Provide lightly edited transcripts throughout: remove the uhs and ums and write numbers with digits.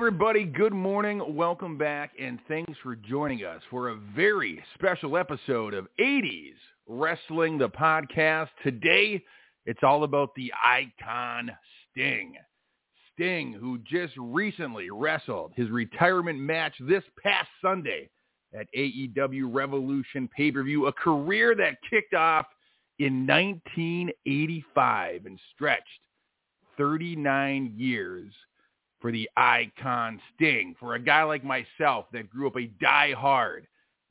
everybody. Good morning. Welcome back, and thanks for joining us for a very special episode of 80s Wrestling, the podcast. Today, it's all about the icon Sting. Sting, who just recently wrestled his retirement match this past Sunday at AEW Revolution pay-per-view, a career that kicked off in 1985 and stretched 39 years for the icon Sting. For a guy like myself that grew up a die-hard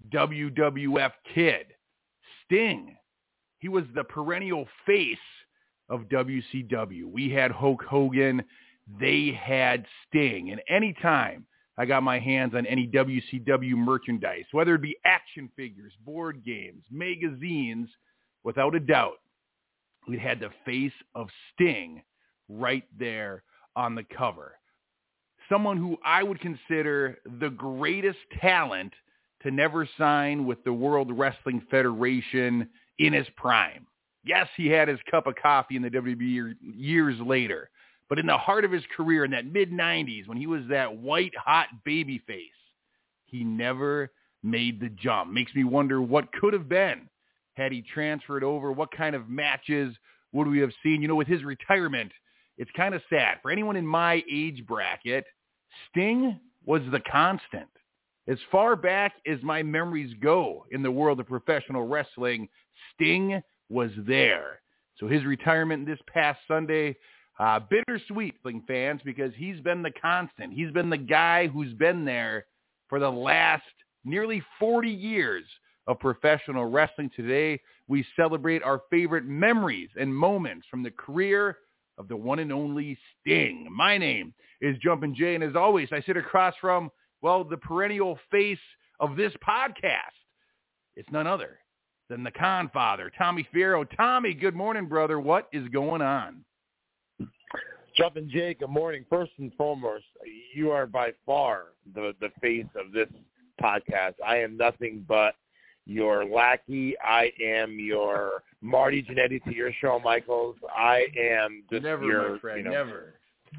WWF kid, Sting, he was the perennial face of WCW. We had Hulk Hogan. They had Sting. And anytime I got my hands on any WCW merchandise, whether it be action figures, board games, magazines, without a doubt, we had the face of Sting right there on the cover. Someone who I would consider the greatest talent to never sign with the World Wrestling Federation in his prime. Yes, he had his cup of coffee in the WWE years later, but in the heart of his career in that mid-90s, when he was that white-hot babyface, he never made the jump. Makes me wonder what could have been had he transferred over. What kind of matches would we have seen? You know, with his retirement, it's kind of sad. For anyone in my age bracket, Sting was the constant. As far back as my memories go in the world of professional wrestling, Sting was there. So his retirement this past Sunday, bittersweet, fans, because he's been the constant. He's been the guy who's been there for the last nearly 40 years of professional wrestling. Today, we celebrate our favorite memories and moments from the career of the one and only Sting. My name is Jumpin' Jay, and as always, I sit across from, well, the perennial face of this podcast. It's none other than the Con Father, Tommy Fierro. Tommy, good morning, brother. What is going on? Jumpin' Jay, good morning. First and foremost, you are by far the face of this podcast. I am nothing but your lackey. I am your Marty Jannetty to your Shawn Michaels. I am just never, your, my friend, never.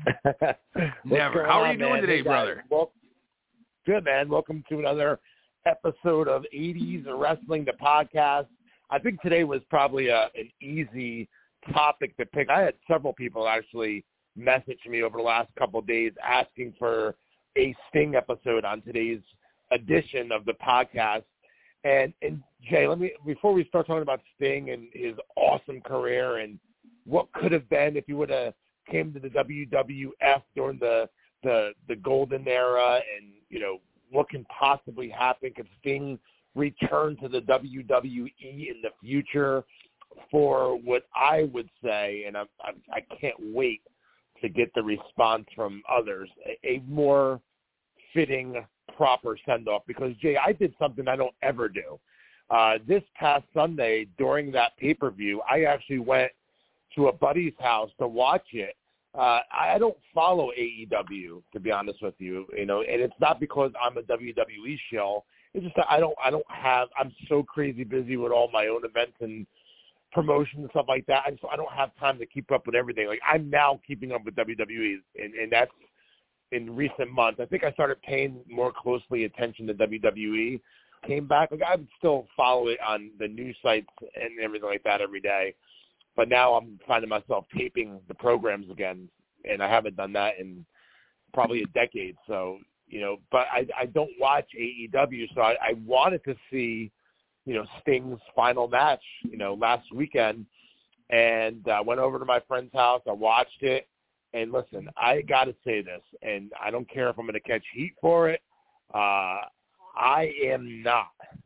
Never. How are you doing today, brother? Well, good, man. Welcome to another episode of 80s Wrestling, the podcast. I think today was probably an easy topic to pick. I had several people actually message me over the last couple of days asking for a Sting episode on today's edition of the podcast. And Jay, before we start talking about Sting and his awesome career and what could have been if he would have came to the WWF during the golden era, and you know what can possibly happen, could Sting return to the WWE in the future, for what I would say, and I can't wait to get the response from others, a more fitting, proper send-off. Because, Jay, I did something I don't ever do. This past Sunday, during that pay-per-view, I actually went to a buddy's house to watch it. I don't follow AEW, to be honest with you, and it's not because I'm a WWE shill. It's just that I'm so crazy busy with all my own events and promotion and stuff like that. I don't have time to keep up with everything. Like, I'm now keeping up with WWE, and that's in recent months. I think I started paying more closely attention to WWE. Came back. Like, I would still follow it on the news sites and everything like that every day. But now I'm finding myself taping the programs again, and I haven't done that in probably a decade. So, but I don't watch AEW, so I wanted to see, Sting's final match, last weekend. And I went over to my friend's house. I watched it. And listen, I got to say this, and I don't care if I'm going to catch heat for it. I am not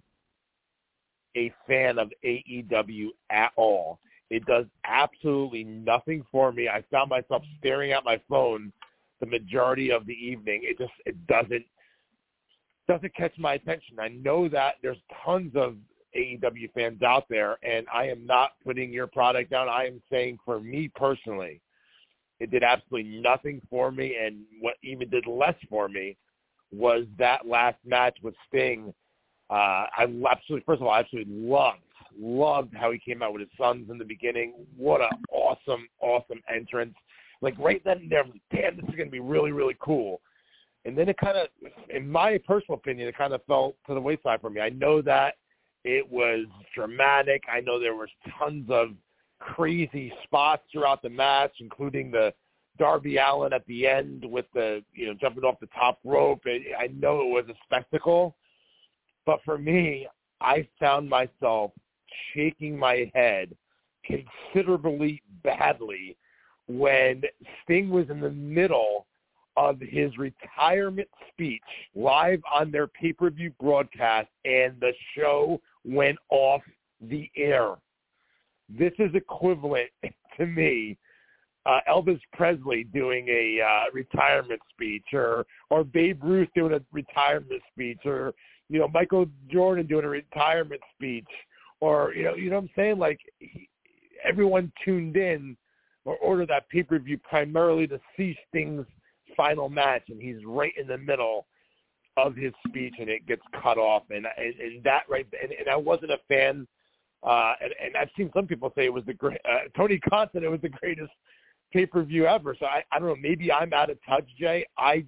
a fan of AEW at all. It does absolutely nothing for me. I found myself staring at my phone the majority of the evening. It doesn't catch my attention. I know that there's tons of AEW fans out there, and I am not putting your product down. I am saying, for me personally, it did absolutely nothing for me, and what even did less for me was that last match with Sting. First of all, I absolutely loved how he came out with his sons in the beginning. What an awesome entrance. Like, right then and there, damn, this is going to be really, really cool. And then it kind of, in my personal opinion, it kind of fell to the wayside for me. I know that it was dramatic. I know there was tons of crazy spots throughout the match, including the Darby Allin at the end with the, jumping off the top rope. I know it was a spectacle. But for me, I found myself shaking my head considerably badly when Sting was in the middle of his retirement speech live on their pay-per-view broadcast and the show went off the air. This is equivalent to me, Elvis Presley doing a retirement speech, or Babe Ruth doing a retirement speech, or Michael Jordan doing a retirement speech, or you know what I'm saying? Like everyone tuned in or ordered that pay-per-view primarily to see Sting's final match, and he's right in the middle of his speech, and it gets cut off, and that right, and I wasn't a fan, and I've seen some people say it was the great. Tony Khan said it was the greatest pay-per-view ever. So I don't know. Maybe I'm out of touch, Jay. I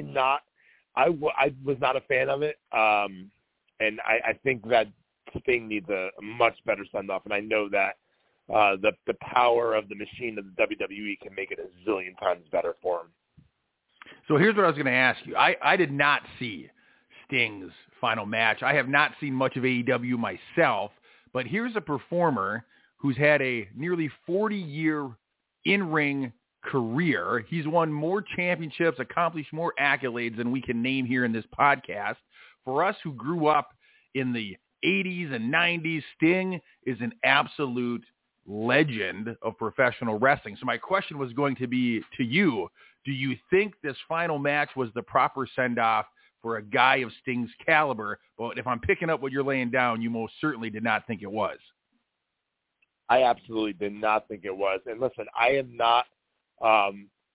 was not a fan of it, and I think that Sting needs a much better send-off, and I know that the power of the machine of the WWE can make it a zillion times better for him. So here's what I was going to ask you. I did not see Sting's final match. I have not seen much of AEW myself, but here's a performer who's had a nearly 40-year in-ring career. He's won more championships, accomplished more accolades than we can name here in this podcast. For us who grew up in the 80s and 90s, Sting is an absolute legend of professional wrestling. So my question was going to be to you, do you think this final match was the proper send-off for a guy of Sting's caliber? But if I'm picking up what you're laying down, you most certainly did not think it was. I absolutely did not think it was. And listen, I am not, I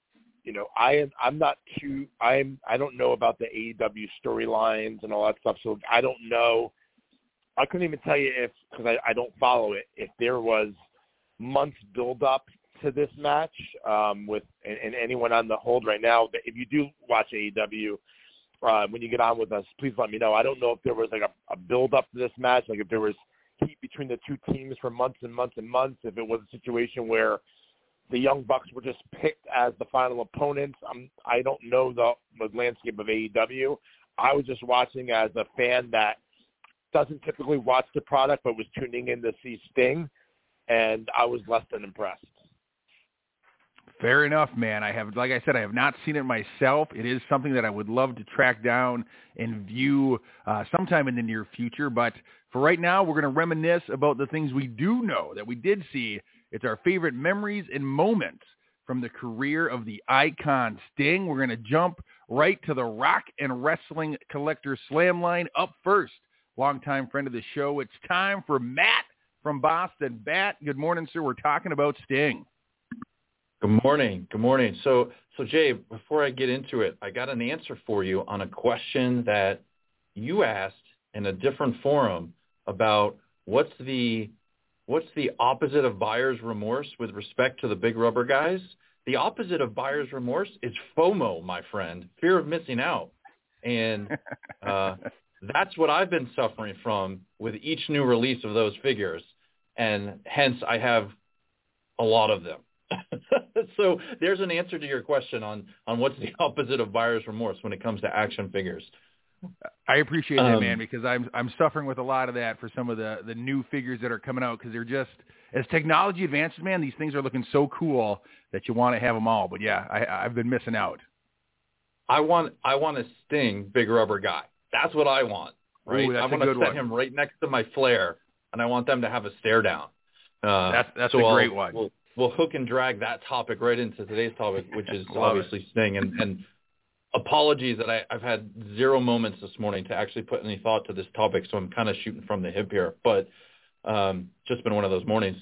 don't know about the AEW storylines and all that stuff. So I don't know. I couldn't even tell you because I don't follow it, if there was months build up to this match with anyone on the hold right now. If you do watch AEW, when you get on with us, please let me know. I don't know if there was like a build up to this match, like if there was heat between the two teams for months and months and months, if it was a situation where the Young Bucks were just picked as the final opponents. I don't know the landscape of AEW. I was just watching as a fan that doesn't typically watch the product but was tuning in to see Sting, and I was less than impressed. Fair enough, man. Like I said, I have not seen it myself. It is something that I would love to track down and view sometime in the near future. But for right now, we're going to reminisce about the things we do know that we did see. It's our favorite memories and moments from the career of the icon Sting. We're going to jump right to the Rock and Wrestling Collector Slam line. Up first, longtime friend of the show, it's time for Matt from Boston. Matt, good morning, sir. We're talking about Sting. Good morning. Good morning. So Jay, before I get into it, I got an answer for you on a question that you asked in a different forum about what's the opposite of buyer's remorse with respect to the big rubber guys. The opposite of buyer's remorse is FOMO, my friend, fear of missing out. And that's what I've been suffering from with each new release of those figures. And hence I have a lot of them. So there's an answer to your question on what's the opposite of buyer's remorse when it comes to action figures. I appreciate that, man, because I'm suffering with a lot of that for some of the new figures that are coming out, because they're just, as technology advances, man, these things are looking so cool that you want to have them all. But yeah, I've been missing out. I want a Sting big rubber guy. That's what I want. Right? Ooh, I want to set him right next to my Flair, and I want them to have a stare down. That's a great one. We'll hook and drag that topic right into today's topic, which is obviously Sting. And apologies that I've had zero moments this morning to actually put any thought to this topic, so I'm kind of shooting from the hip here. But just been one of those mornings.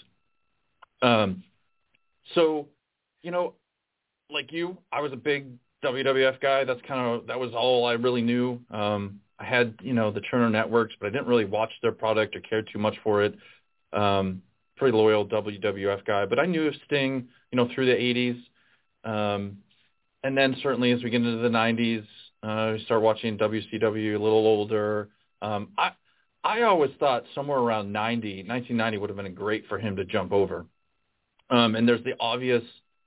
So, like you, I was a big WWF guy. That was all I really knew. I had, the Turner networks, but I didn't really watch their product or care too much for it. Pretty loyal WWF guy, but I knew of Sting, through the 80s. And then certainly as we get into the 90s, Start watching WCW a little older. I always thought somewhere around 1990 would have been great for him to jump over. And there's the obvious,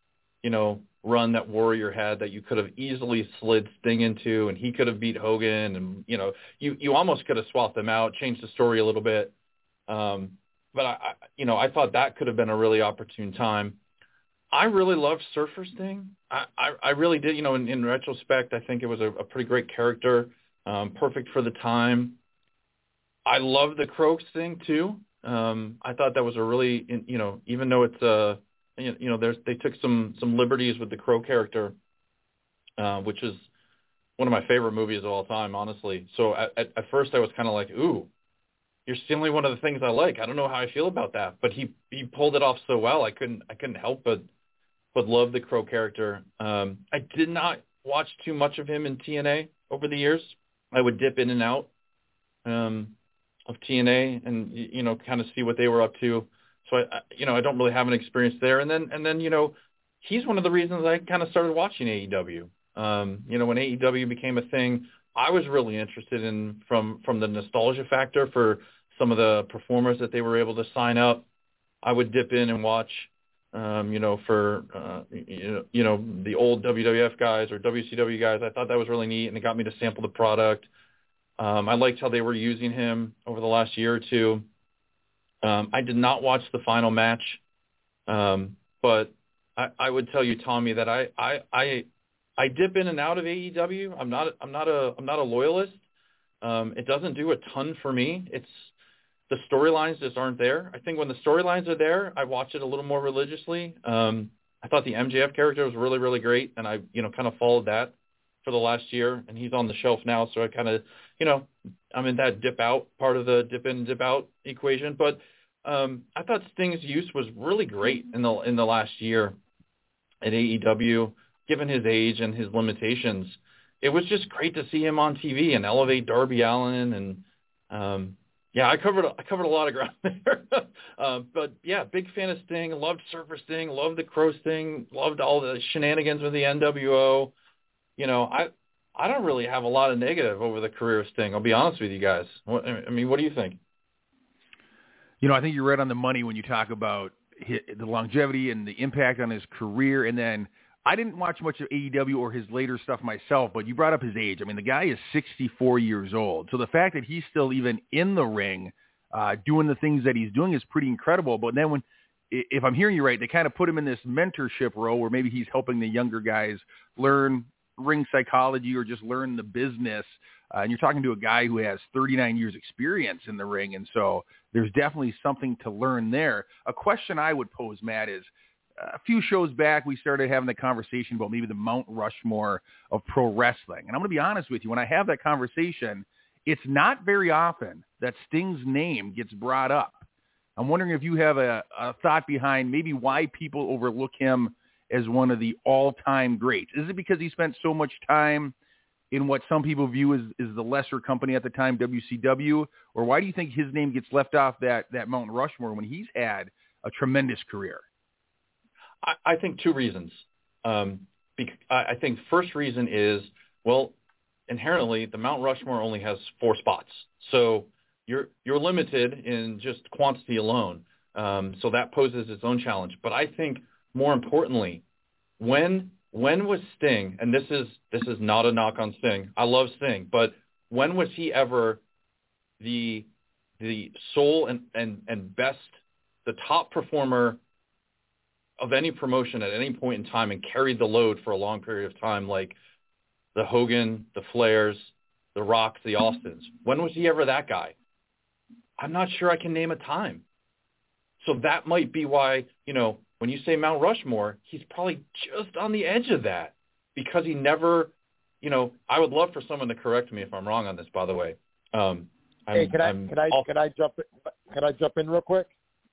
run that Warrior had that you could have easily slid Sting into, and he could have beat Hogan, and you almost could have swapped them out, changed the story a little bit. But I thought that could have been a really opportune time. I really loved Surfer Sting. I really did. In retrospect, I think it was a pretty great character, perfect for the time. I love the Crow Sting too. I thought that was a really, even though it's they took some liberties with the Crow character, which is one of my favorite movies of all time, honestly. So at first I was kind of like, ooh, you're stealing one of the things I like. I don't know how I feel about that, but he pulled it off so well. I couldn't help but love the Crow character. I did not watch too much of him in TNA over the years. I would dip in and out of TNA and kind of see what they were up to. So I don't really have an experience there. And then he's one of the reasons I kind of started watching AEW. When AEW became a thing, I was really interested in from the nostalgia factor for some of the performers that they were able to sign up. I would dip in and watch, for the old WWF guys or WCW guys. I thought that was really neat, and it got me to sample the product. I liked how they were using him over the last year or two. I did not watch the final match, but I would tell you, Tommy, that I dip in and out of AEW. I'm not a loyalist. It doesn't do a ton for me. It's the storylines just aren't there. I think when the storylines are there, I watch it a little more religiously. I thought the MJF character was really, really great, and I kind of followed that for the last year, and he's on the shelf now, so I kind of I'm in that dip out part of the dip in dip out equation. But I thought Sting's use was really great in the last year at AEW, given his age and his limitations. It was just great to see him on TV and elevate Darby Allin, and I covered a lot of ground there. But yeah, big fan of Sting. Loved Surfer Sting. Loved the Crow Sting. Loved all the shenanigans with the NWO. I don't really have a lot of negative over the career of Sting. I'll be honest with you guys. What do you think? I think you're right on the money when you talk about the longevity and the impact on his career. And then I didn't watch much of AEW or his later stuff myself, but you brought up his age. I mean, the guy is 64 years old. So the fact that he's still even in the ring doing the things that he's doing is pretty incredible. But then if I'm hearing you right, they kind of put him in this mentorship role where maybe he's helping the younger guys learn ring psychology or just learn the business. And you're talking to a guy who has 39 years experience in the ring. And so there's definitely something to learn there. A question I would pose, Matt, is a few shows back, we started having the conversation about maybe the Mount Rushmore of pro wrestling. And I'm going to be honest with you. When I have that conversation, it's not very often that Sting's name gets brought up. I'm wondering if you have a thought behind maybe why people overlook him as one of the all-time greats. Is it because he spent so much time in what some people view as the lesser company at the time, WCW? Or why do you think his name gets left off that Mount Rushmore when he's had a tremendous career? I think two reasons. I think first reason is, well, inherently the Mount Rushmore only has 4 spots. So you're limited in just quantity alone. So that poses its own challenge. But I think more importantly, when was Sting, and this is not a knock on Sting, I love Sting, but when was he ever the sole and best, the top performer of any promotion at any point in time and carried the load for a long period of time, like the Hogan, the Flairs, the Rocks, the Austins? When was he ever that guy? I'm not sure I can name a time. So that might be why, when you say Mount Rushmore, he's probably just on the edge of that because he never, I would love for someone to correct me if I'm wrong on this, by the way. Can I jump in real quick?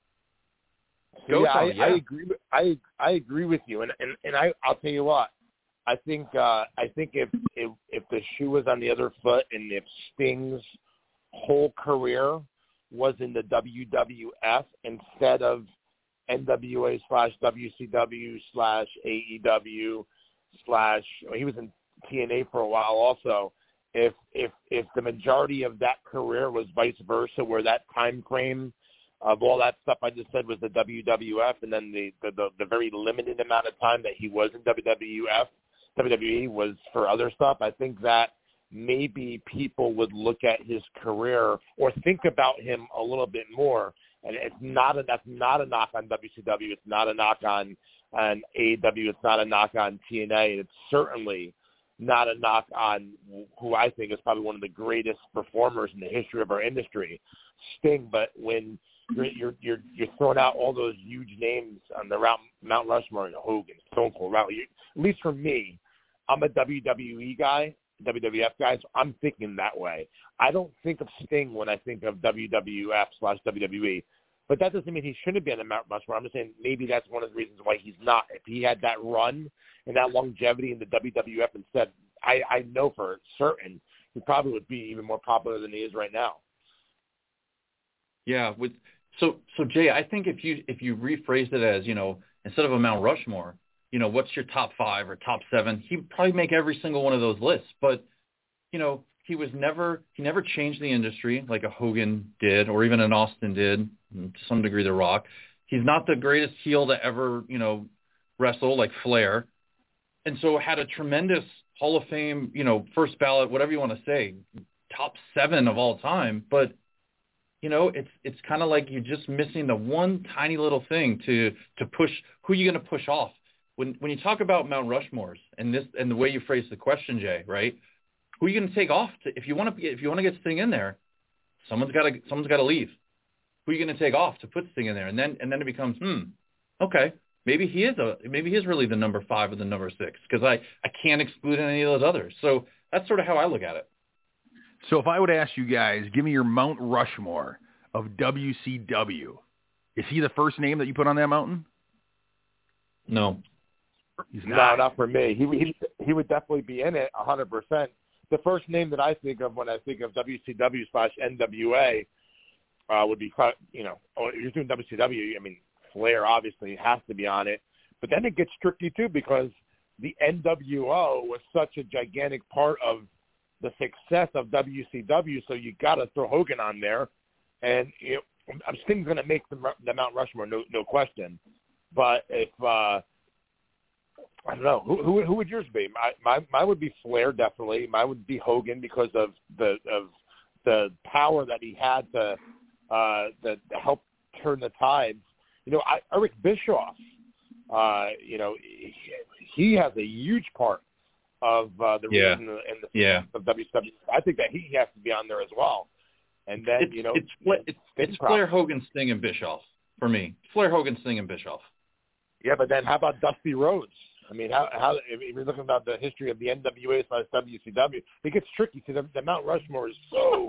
Go, yeah, Tommy, I agree with you, and I'll tell you what. I think if the shoe was on the other foot, and if Sting's whole career was in the WWF instead of NWA /WCW /AEW / he was in TNA for a while also. If the majority of that career was vice versa, where that time frame of all that stuff I just said was the WWF, and then the very limited amount of time that he was in WWE was for other stuff, I think that maybe people would look at his career or think about him a little bit more. And that's not a knock on WCW. It's not a knock on AEW. It's not a knock on TNA. It's certainly not a knock on who I think is probably one of the greatest performers in the history of our industry, Sting. But when you're throwing out all those huge names on the Mount Rushmore, Hogan, Stone Cold, at least for me, I'm a WWE guy, WWF guy, so I'm thinking that way. I don't think of Sting when I think of WWF/WWE, but that doesn't mean he shouldn't be on the Mount Rushmore. I'm just saying maybe that's one of the reasons why he's not. If he had that run and that longevity in the WWF instead, I know for certain he probably would be even more popular than he is right now. Yeah. So Jay, I think if you rephrased it as, instead of a Mount Rushmore, what's your top 5 or top 7? He'd probably make every single one of those lists. But, he never changed the industry like a Hogan did or even an Austin did, to some degree The Rock. He's not the greatest heel to ever, wrestle like Flair. And so had a tremendous Hall of Fame, first ballot, whatever you want to say, top 7 of all time. But, it's kind of like you're just missing the one tiny little thing to push. Who are you going to push off? When you talk about Mount Rushmores and the way you phrase the question, Jay, right? Who are you going to take off? If you want to get Sting in there, someone's got to leave. Who are you going to take off to put Sting in there? And then it becomes, okay, maybe he is really the number 5 or the number 6 because I can't exclude any of those others. So that's sort of how I look at it. So if I would ask you guys, give me your Mount Rushmore of WCW, is he the first name that you put on that mountain? No. He's not. No, not for me. He would definitely be in it 100%. The first name that I think of when I think of WCW/NWA would be, you're doing WCW. I mean, Flair obviously has to be on it. But then it gets tricky, too, because the NWO was such a gigantic part of the success of WCW, so you got to throw Hogan on there. And I'm still going to make the Mount Rushmore, no question. But if I don't know, who would yours be? Mine would be Flair, definitely. Mine would be Hogan because of the power that he had to help turn the tides. Eric Bischoff, he has a huge part of the reason in the of WCW. I think that he has to be on there as well. And then it's Flair, Hogan, Sting, and Bischoff for me. Flair, Hogan, Sting, and Bischoff. Yeah, but then how about Dusty Rhodes? I mean, how if you're looking about the history of the NWA/WCW, it gets tricky because the Mount Rushmore is so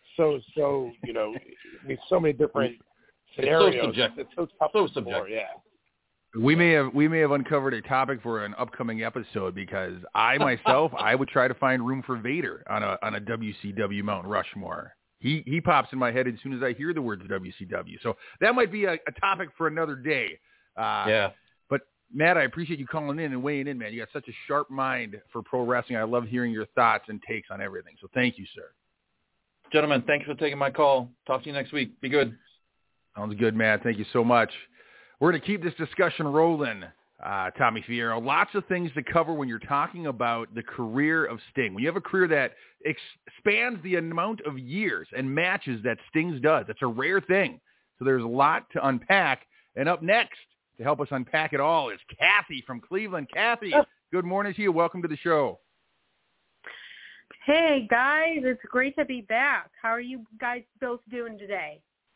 so many different scenarios. It's so subjective. It's so tough. So subjective. Yeah. We may have uncovered a topic for an upcoming episode because I myself would try to find room for Vader on a WCW Mount Rushmore. He pops in my head as soon as I hear the words WCW. So that might be a topic for another day. But Matt, I appreciate you calling in and weighing in, man. You got such a sharp mind for pro wrestling. I love hearing your thoughts and takes on everything. So thank you, sir. Gentlemen, thanks for taking my call. Talk to you next week. Be good. Sounds good, Matt. Thank you so much. We're going to keep this discussion rolling, Tommy Fierro. Lots of things to cover when you're talking about the career of Sting. When you have a career that expands the amount of years and matches that Sting does, that's a rare thing. So there's a lot to unpack. And up next, to help us unpack it all, is Kathy from Cleveland. Kathy, good morning to you. Welcome to the show. Hey, guys. It's great to be back. How are you guys both doing today?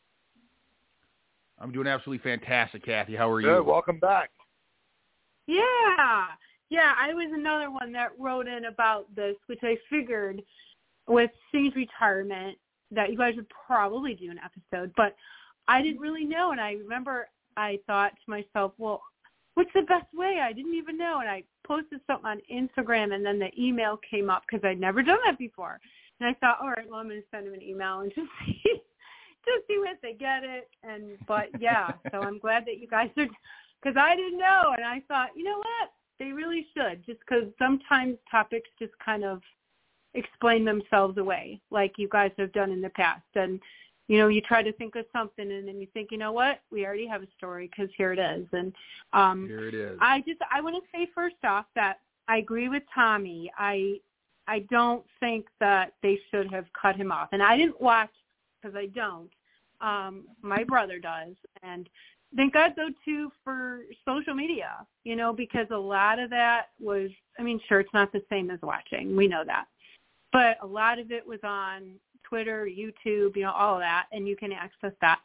I'm doing absolutely fantastic, Kathy. How are you? Good. Welcome back. Yeah, I was another one that wrote in about this, which I figured with Sting's retirement that you guys would probably do an episode, but I didn't really know. And I remember I thought to myself, well, what's the best way? I didn't even know. And I posted something on Instagram, and then the email came up because I'd never done that before. And I thought, all right, well, I'm going to send him an email and just see if they get it. But yeah, so I'm glad that you guys are, because I didn't know. And I thought, you know what? They really should, just because sometimes topics just kind of explain themselves away, like you guys have done in the past. And, you know, you try to think of something and then you think, you know what, we already have a story because here it is. And here it is. I want to say first off that I agree with Tommy. I don't think that they should have cut him off. And I didn't watch because I don't. My brother does. And thank God, though, too, for social media, you know, because a lot of that was, I mean, sure, it's not the same as watching. We know that. But a lot of it was on Twitter, YouTube, you know, all of that, and you can access that.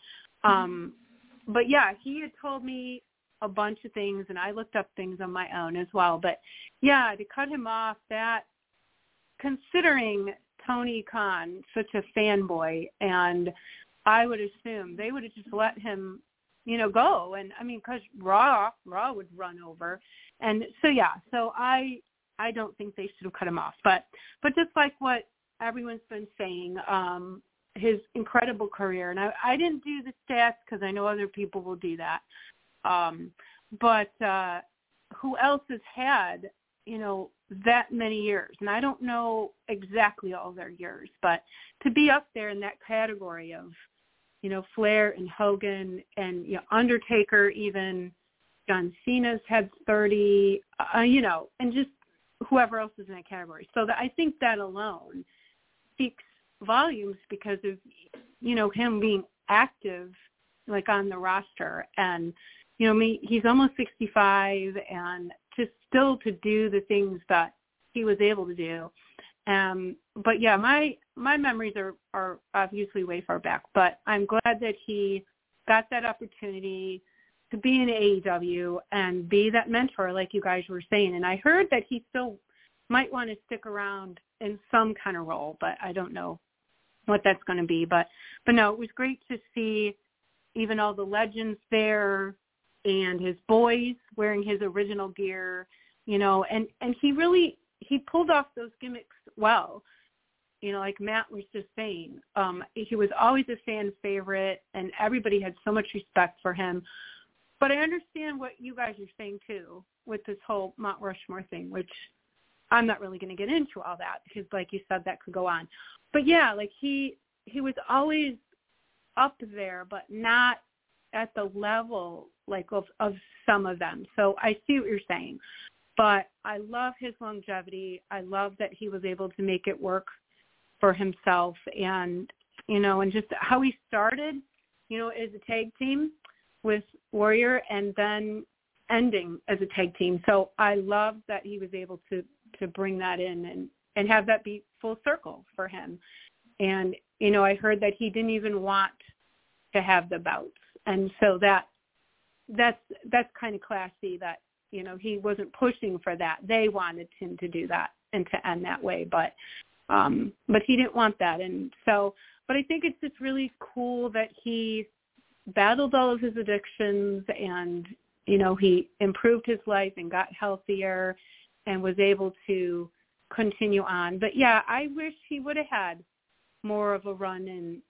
But, yeah, he had told me a bunch of things, and I looked up things on my own as well. But, yeah, to cut him off, that, considering Tony Khan, such a fanboy, and I would assume they would have just let him, you know, go. And, I mean, because Raw would run over. And so, yeah, so I don't think they should have cut him off. But just like what everyone's been saying, his incredible career, and I didn't do the stats because I know other people will do that. But who else has had, you know, that many years? And I don't know exactly all their years, but to be up there in that category of, you know, Flair and Hogan and, you know, Undertaker, even John Cena's had 30, you know, and just whoever else is in that category. So I think that alone speaks volumes because of, you know, him being active, like on the roster. And, you know, he's almost 65 and just still to do the things that he was able to do. But yeah, my memories are obviously way far back, but I'm glad that he got that opportunity to be in AEW and be that mentor like you guys were saying. And I heard that he still might want to stick around in some kind of role, but I don't know what that's going to be. But no, it was great to see even all the legends there and his boys wearing his original gear, you know, and he pulled off those gimmicks well. You know, like Matt was just saying, he was always a fan favorite and everybody had so much respect for him. But I understand what you guys are saying, too, with this whole Mount Rushmore thing, which I'm not really going to get into all that because, like you said, that could go on. But, yeah, like he was always up there, but not at the level, like, of some of them. So I see what you're saying. But I love his longevity. I love that he was able to make it work for himself and, you know, and just how he started, you know, as a tag team with Warrior and then ending as a tag team. So I love that he was able to bring that in and have that be full circle for him. And, you know, I heard that he didn't even want to have the bouts. And so that's kind of classy that, you know, he wasn't pushing for that. They wanted him to do that and to end that way. But he didn't want that. And so, but I think it's just really cool that he battled all of his addictions and, you know, he improved his life and got healthier and was able to continue on. But, yeah, I wish he would have had more of a run in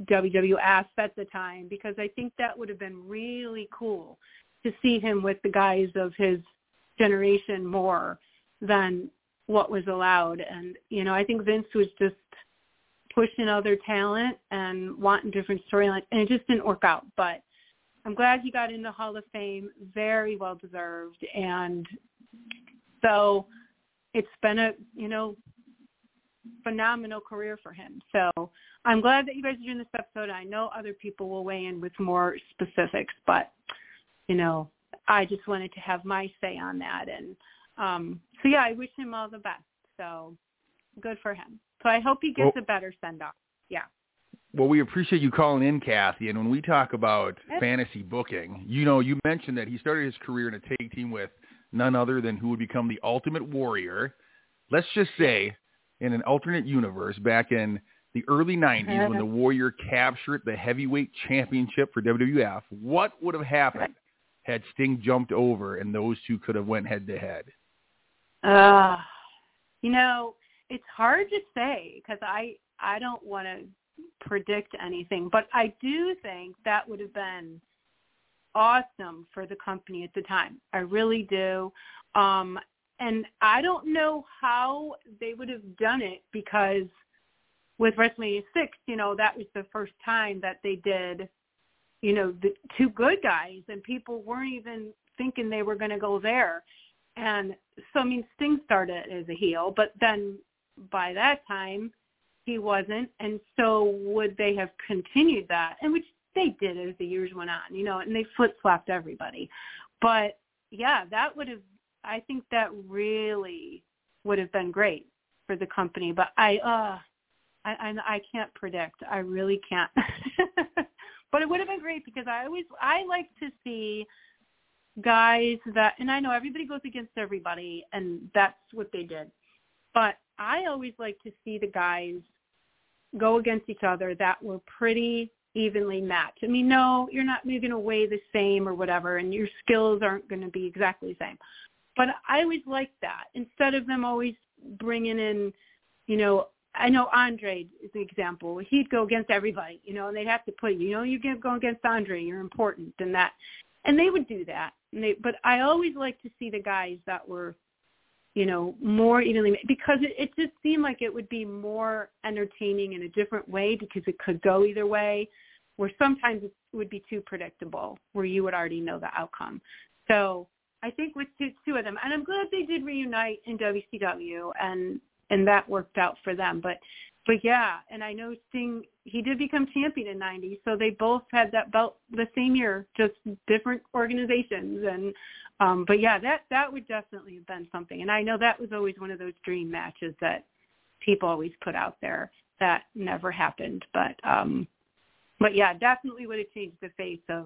WWF at the time because I think that would have been really cool to see him with the guys of his generation more than what was allowed. And, you know, I think Vince was just pushing other talent and wanting different storylines, and it just didn't work out. But I'm glad he got into Hall of Fame, very well deserved. And so it's been a, you know, phenomenal career for him. So I'm glad that you guys are doing this episode. I know other people will weigh in with more specifics, but, you know, I just wanted to have my say on that. And so, yeah, I wish him all the best. So good for him. So I hope he gets a better send-off. Yeah. Well, we appreciate you calling in, Kathy. And when we talk about fantasy booking, you know, you mentioned that he started his career in a tag team with none other than who would become the Ultimate Warrior. Let's just say in an alternate universe back in the early 90s when the Warrior captured the heavyweight championship for WWF, what would have happened had Sting jumped over and those two could have went head-to-head? You know, it's hard to say because I don't want to predict anything, but I do think that would have been awesome for the company at the time. I really do. And I don't know how they would have done it, because with WrestleMania 6, that was the first time that they did, the two good guys, and people weren't even thinking they were going to go there. And so, Sting started as a heel, but then by that time he wasn't. And so would they have continued that? And which they did as the years went on, and they flip-flopped everybody. But yeah, I think that really would have been great for the company. But I can't predict. I really can't. But it would have been great, because I like to see guys that, and I know everybody goes against everybody, and that's what they did. But I always like to see the guys go against each other that were pretty evenly matched. No, you're not going to weigh the same or whatever, and your skills aren't going to be exactly the same. But I always like that, instead of them always bringing in, I know Andre is an example. He'd go against everybody, and they'd have to put, you can't go against Andre, you're important, and that. And they would do that. But I always like to see the guys that were, more evenly, because it just seemed like it would be more entertaining in a different way, because it could go either way, where sometimes it would be too predictable, where you would already know the outcome. So I think with two of them, and I'm glad they did reunite in WCW, and that worked out for them. But yeah, and I know Sting, he did become champion in '90, so they both had that belt the same year, just different organizations. And but yeah, that would definitely have been something. And I know that was always one of those dream matches that people always put out there that never happened. But yeah, definitely would have changed the face of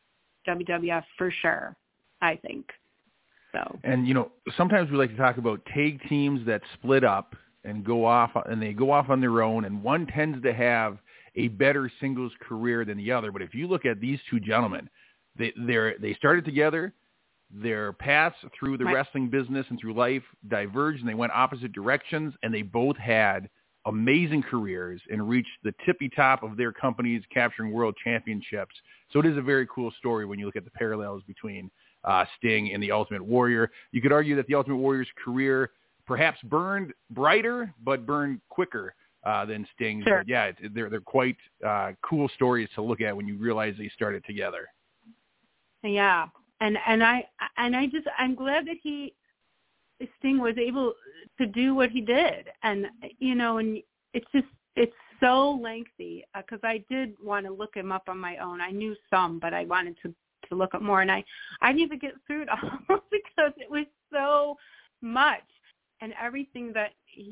WWF for sure, I think. So. And sometimes we like to talk about tag teams that split up and go off on their own, and one tends to have a better singles career than the other. But if you look at these two gentlemen, they started together, their paths through the wrestling business and through life diverged, and they went opposite directions, and they both had amazing careers and reached the tippy top of their companies, capturing world championships. So it is a very cool story when you look at the parallels between Sting and the Ultimate Warrior. You could argue that the Ultimate Warrior's career perhaps burned brighter, but burned quicker than Sting's. Sure. But yeah, they're quite cool stories to look at when you realize they started together. Yeah, and I'm glad that Sting was able to do what he did, and and it's so lengthy, because I did want to look him up on my own. I knew some, but I wanted to look up more, and I didn't even get through it all because it was so much, and everything that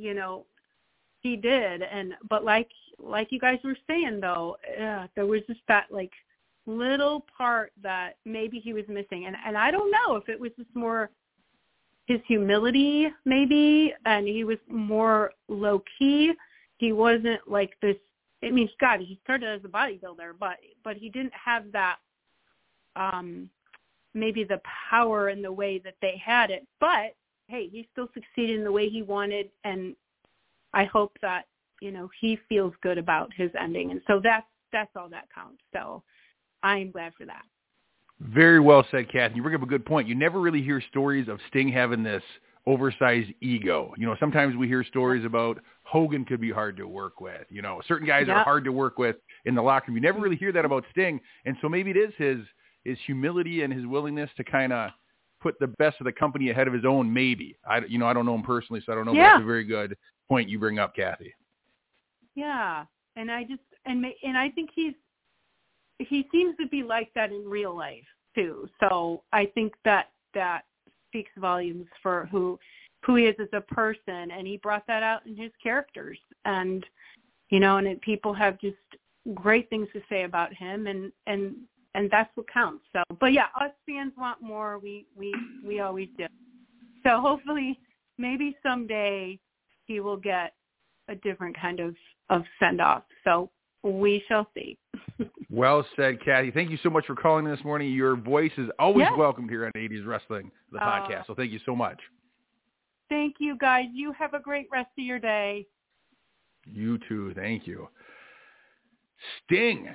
he did. But like you guys were saying, though, there was just that little part that maybe he was missing, and I don't know if it was just more his humility, maybe, and he was more low key. He wasn't like this. God, he started as a bodybuilder, but he didn't have that. Maybe the power in the way that they had it, but hey, he still succeeded in the way he wanted, and I hope that he feels good about his ending, and so that's all that counts. So I'm glad for that. Very well said, Kathy. You bring up a good point. You never really hear stories of Sting having this oversized ego. Sometimes we hear stories about Hogan could be hard to work with. Certain guys are hard to work with in the locker room. You never really hear that about Sting, and so maybe it is his humility and his willingness to kind of put the best of the company ahead of his own, maybe. I don't know him personally, so I don't know, but that's a very good point you bring up, Kathy. Yeah, and I think he seems to be like that in real life, too. So I think that speaks volumes for who he is as a person, and he brought that out in his characters. And, and people have just great things to say about him, and that's what counts. So, but yeah, us fans want more. We always do. So hopefully, maybe someday he will get a different kind of send off. So we shall see. Well said, Kathy. Thank you so much for calling this morning. Your voice is always welcomed here on 80s Wrestling, the podcast. So thank you so much. Thank you, guys. You have a great rest of your day. You too. Thank you. Sting,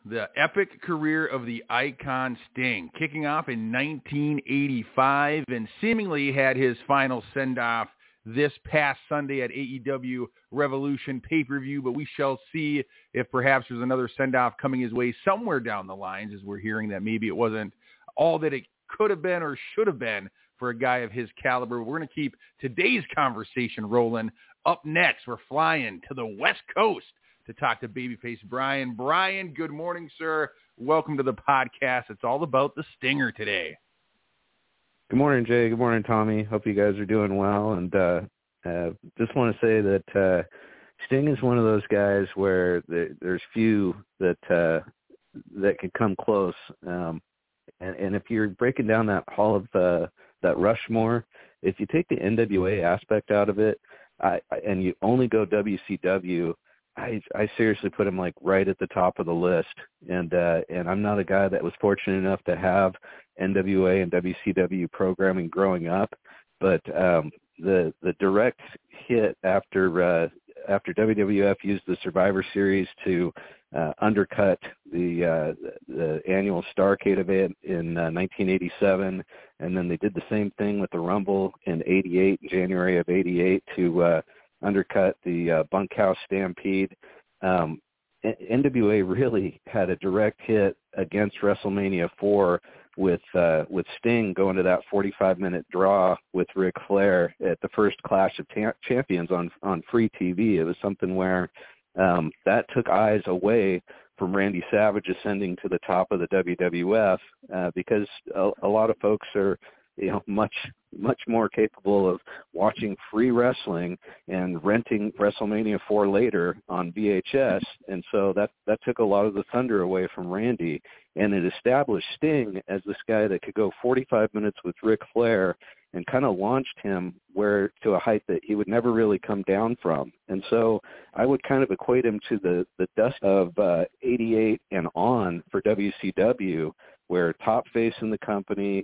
the epic career of the icon Sting, kicking off in 1985 and seemingly had his final send-off this past Sunday at AEW Revolution pay-per-view, but we shall see if perhaps there's another send-off coming his way somewhere down the lines, as we're hearing that maybe it wasn't all that it could have been or should have been for a guy of his caliber. We're going to keep today's conversation rolling. Up next, we're flying to the West Coast to talk to Babyface Brian. Brian, good morning, sir. Welcome to the podcast. It's all about the Stinger today. Good morning, Jay. Good morning, Tommy. Hope you guys are doing well. And just want to say that Sting is one of those guys where there's few that could come close. And if you're breaking down that hall of that Rushmore, if you take the NWA aspect out of it, and you only go WCW, I seriously put him like right at the top of the list. And I'm not a guy that was fortunate enough to have NWA and WCW programming growing up, but the direct hit after WWF used the Survivor Series to undercut the annual Starrcade event in 1987, and then they did the same thing with the Rumble in '88, January of '88, to undercut the Bunkhouse Stampede. NWA really had a direct hit against WrestleMania 4 with Sting going to that 45-minute draw with Ric Flair at the first Clash of Champions on free TV. It was something where that took eyes away from Randy Savage ascending to the top of the WWF because a lot of folks are much more capable of watching free wrestling and renting WrestleMania 4 later on VHS, and so that took a lot of the thunder away from Randy, and it established Sting as this guy that could go 45 minutes with Ric Flair and kind of launched him to a height that he would never really come down from. And so I would kind of equate him to the dust of '88 and on for WCW, where top face in the company,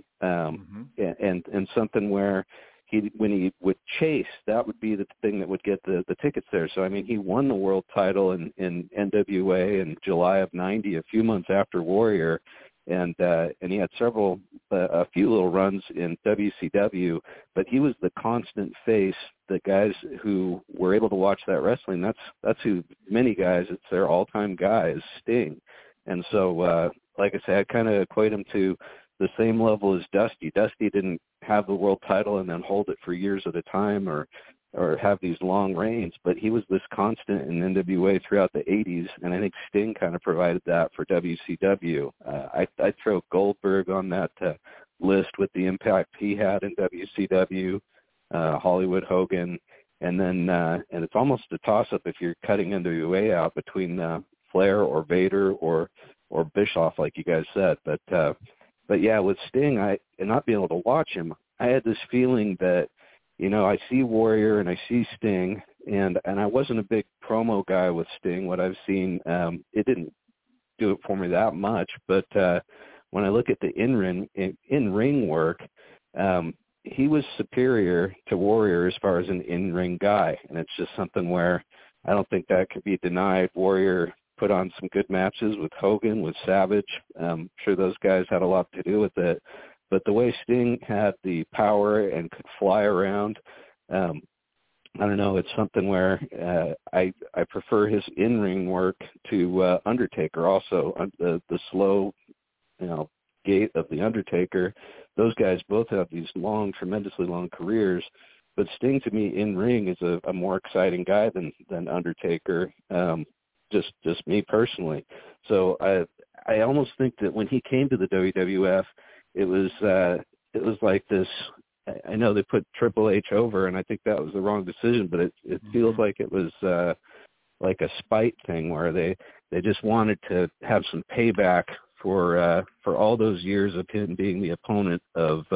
and something where when he would chase, that would be the thing that would get the tickets there. So I mean, he won the world title in NWA in July of '90, a few months after Warrior, and he had a few little runs in WCW, but he was the constant face. The guys who were able to watch that wrestling, that's who many guys, it's their all-time guy is Sting. And so, like I said, I kind of equate him to the same level as Dusty. Dusty didn't have the world title and then hold it for years at a time or have these long reigns, but he was this constant in NWA throughout the 80s, and I think Sting kind of provided that for WCW. I'd throw Goldberg on that list with the impact he had in WCW, Hollywood Hogan, and then and it's almost a toss-up if you're cutting NWA out between Flair or Vader or Bischoff, like you guys said. But yeah, with Sting, and not being able to watch him, I had this feeling that, I see Warrior and I see Sting, and I wasn't a big promo guy with Sting. What I've seen, it didn't do it for me that much. But when I look at the in-ring work, he was superior to Warrior as far as an in-ring guy, and it's just something where I don't think that could be denied. Warrior put on some good matches with Hogan, with Savage. I'm sure those guys had a lot to do with it. But the way Sting had the power and could fly around, I don't know, it's something where I prefer his in-ring work to Undertaker also. The slow, gait of the Undertaker. Those guys both have these long, tremendously long careers. But Sting, to me, in-ring is a more exciting guy than Undertaker. Just me personally. So I almost think that when he came to the WWF, it was like this. I know they put Triple H over, and I think that was the wrong decision. But it feels like it was like a spite thing where they just wanted to have some payback for all those years of him being the opponent of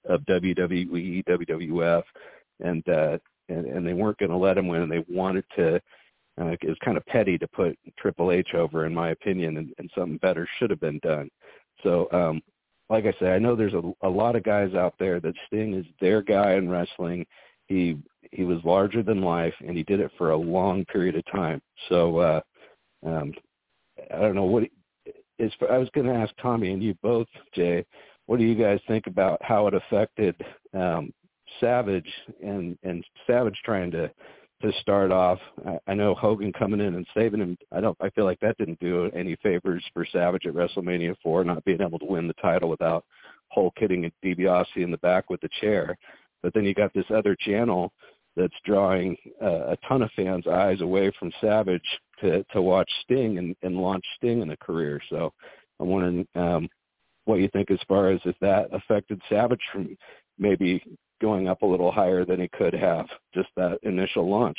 WWE, WWF, and they weren't going to let him win, and they wanted to. It was kind of petty to put Triple H over, in my opinion, and something better should have been done. So, like I say, I know there's a lot of guys out there that Sting is their guy in wrestling. He was larger than life, and he did it for a long period of time. So, I don't know I was going to ask Tommy and you both, Jay, what do you guys think about how it affected Savage and Savage trying to start off? I know Hogan coming in and saving him. I feel like that didn't do any favors for Savage at WrestleMania 4, not being able to win the title without Hulk hitting DiBiase in the back with the chair. But then you got this other channel that's drawing a ton of fans' eyes away from Savage to watch Sting and launch Sting in a career. So I'm wondering what you think as far as if that affected Savage from maybe going up a little higher than he could have, just that initial launch.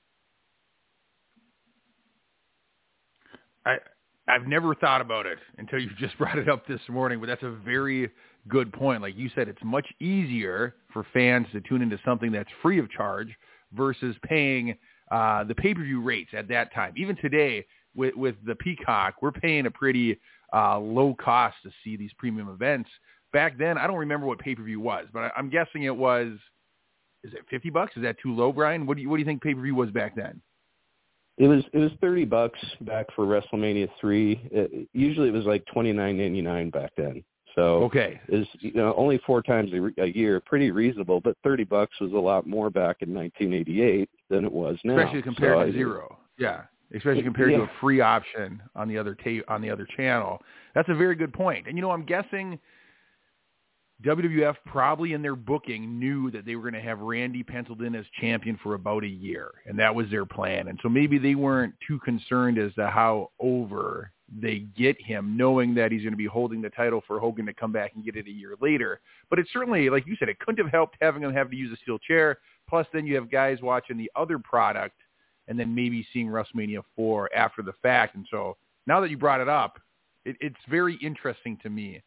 I've never thought about it until you just brought it up this morning, but that's a very good point. Like you said, it's much easier for fans to tune into something that's free of charge versus paying the pay-per-view rates at that time. Even today with the Peacock, we're paying a pretty low cost to see these premium events. Back then, I don't remember what pay-per-view was, but I'm guessing it was, is it $50? Is that too low, Brian? What do you think pay-per-view was back then? It was $30 back for WrestleMania 3. Usually it was like $29.99 back then. So okay, is only 4 times a year, pretty reasonable. But $30 was a lot more back in 1988 than it was now, especially compared to zero. Yeah, especially compared to a free option on the other channel. That's a very good point. And I'm guessing WWF probably in their booking knew that they were going to have Randy penciled in as champion for about a year, and that was their plan. And so maybe they weren't too concerned as to how over they get him, knowing that he's going to be holding the title for Hogan to come back and get it a year later. But it's certainly, like you said, it couldn't have helped having him have to use a steel chair. Plus, then you have guys watching the other product and then maybe seeing WrestleMania 4 after the fact. And so now that you brought it up, it's very interesting to me.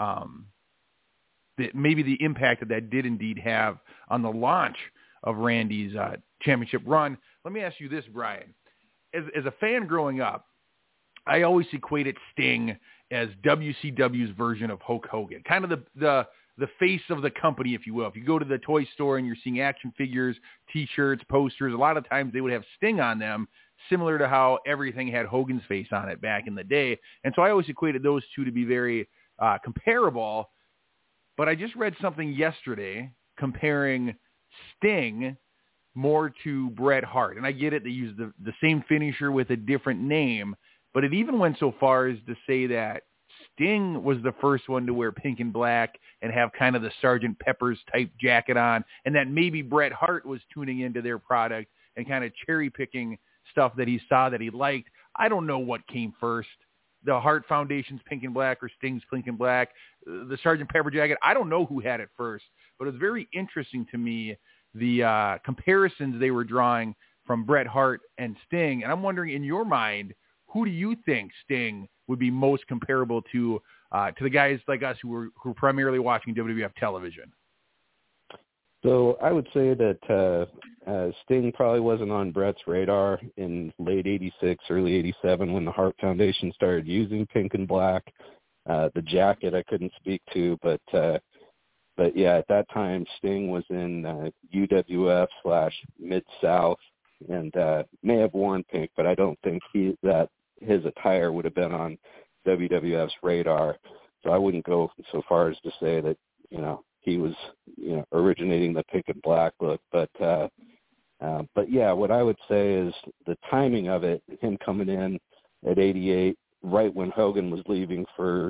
Maybe the impact that did indeed have on the launch of Randy's championship run. Let me ask you this, Brian. As a fan growing up, I always equated Sting as WCW's version of Hulk Hogan, kind of the face of the company, if you will. If you go to the toy store and you're seeing action figures, T-shirts, posters, a lot of times they would have Sting on them, similar to how everything had Hogan's face on it back in the day. And so I always equated those two to be very comparable. But I just read something yesterday comparing Sting more to Bret Hart. And I get it, they use the same finisher with a different name, but it even went so far as to say that Sting was the first one to wear pink and black and have kind of the Sgt. Pepper's type jacket on, and that maybe Bret Hart was tuning into their product and kind of cherry-picking stuff that he saw that he liked. I don't know what came first. The Hart Foundation's pink and black or Sting's pink and black, the Sgt. Pepper jacket. I don't know who had it first, but it's very interesting to me, the comparisons they were drawing from Bret Hart and Sting. And I'm wondering, in your mind, who do you think Sting would be most comparable to the guys like us who are primarily watching WWF television? So I would say that Sting probably wasn't on Bret's radar in late '86, early '87 when the Hart Foundation started using pink and black. The jacket I couldn't speak to, but yeah, at that time Sting was in UWF / Mid-South and may have worn pink, but I don't think that his attire would have been on WWF's radar. So I wouldn't go so far as to say that he was originating the pink and black look, but yeah, what I would say is the timing of it, him coming in at 88, right when Hogan was leaving for